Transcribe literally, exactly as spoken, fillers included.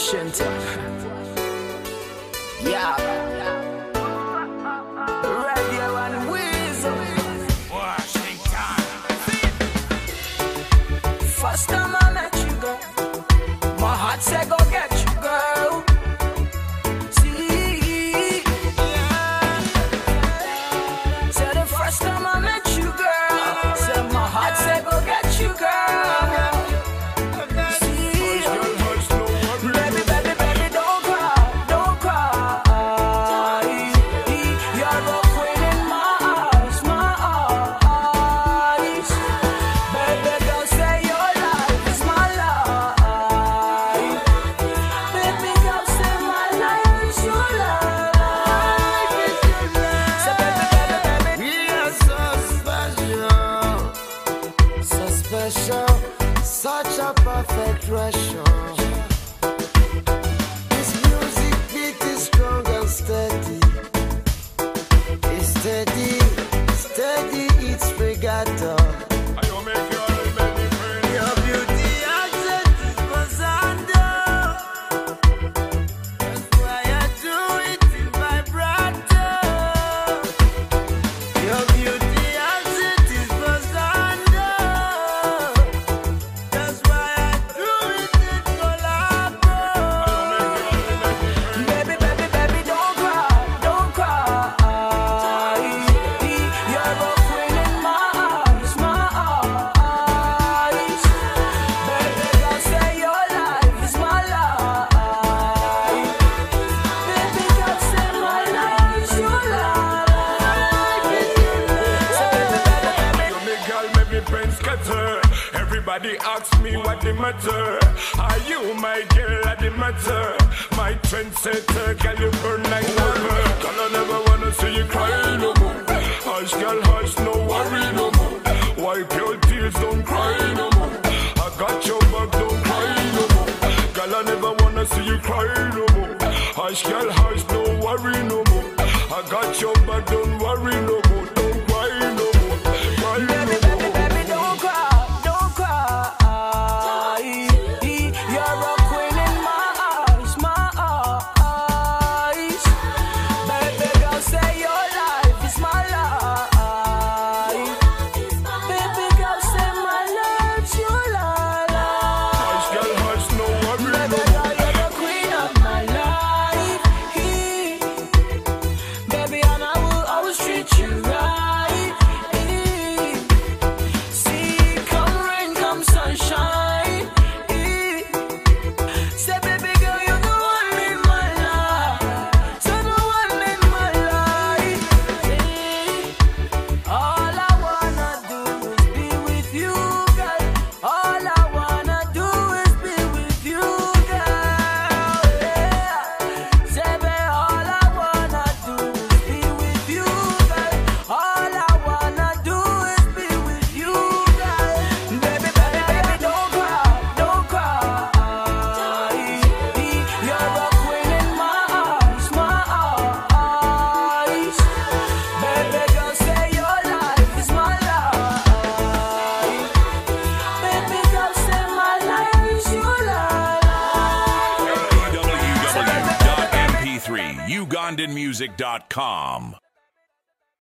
Washington. Yeah. Radio and Weasel. Washington. First time I met you, girl, my heart said go get you, girl. See, yeah. Said the first time I met you, girl, said my heart said go get you, girl. Such a perfect ratio. This music beat is strong and steady. It's steady, steady, it's regatta. Your beauty accent is Mazando. That's why I do it in vibrato. Your beauty accent is Mazando. Everybody asks me what the matter. Are you my girl at the matter? My trendsetter, girl, you burn like lava. Girl, I never wanna see you cry no more. Hush, girl, hush, no worry no more. Wipe your tears, don't cry no more. I got your back, don't cry no more. Girl, I never wanna see you cry no more. Hush, girl, hush, no worry no more. I got your back, don't worry no more. Don't cry no more. Cry no more. Ugandan music dot com